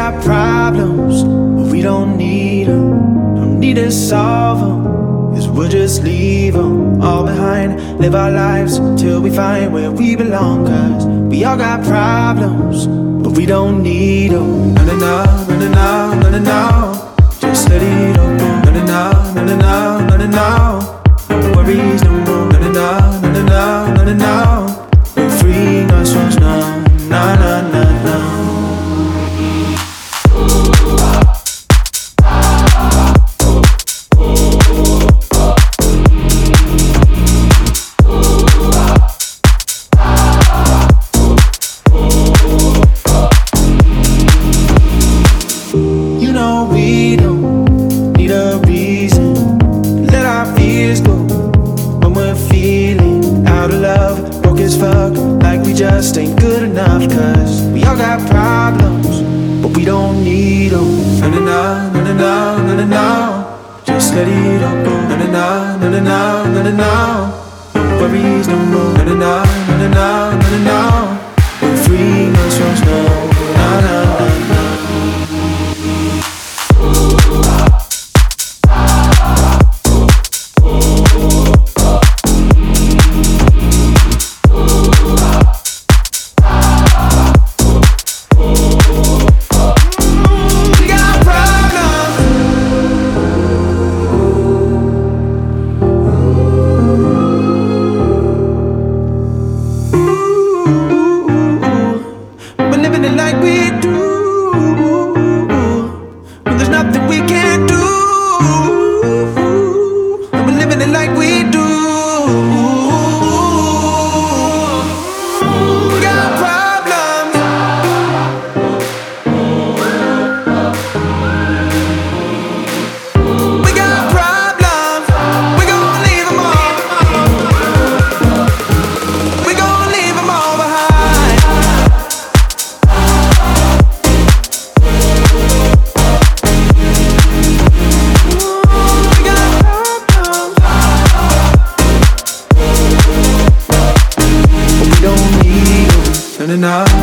got problems, but we don't need them. Don't need to solve them, 'cause we'll just leave them all behind. Live our lives till we find where we belong. 'Cause we all got problems, but we don't need them. No, no, no, no, no, no, no, no, no. Just let it all go. No, no, no, no, no, no, no, no, no. No worries no more. No, no, no, no, no, no, no, no, no. We're freeing ourselves now. No, no, no, no. We don't need a reason to let our fears go when we're feeling out of love, broke as fuck, like we just ain't good enough. 'Cause we all got problems, but we don't need them. No, no, no, no, no, no, no, no, no. Just let it all go. No, no, no, no, no, no, no, no, no. No worries no more. No, no, no, no, no, no, no, no, no. We're freeing ourselves now. No, no, no, no. Like we do, when there's nothing we can't do, and we're living it like we do. We got problems, we got problems, we gon' leave them all, we gon' leave them all behind. No, no, no.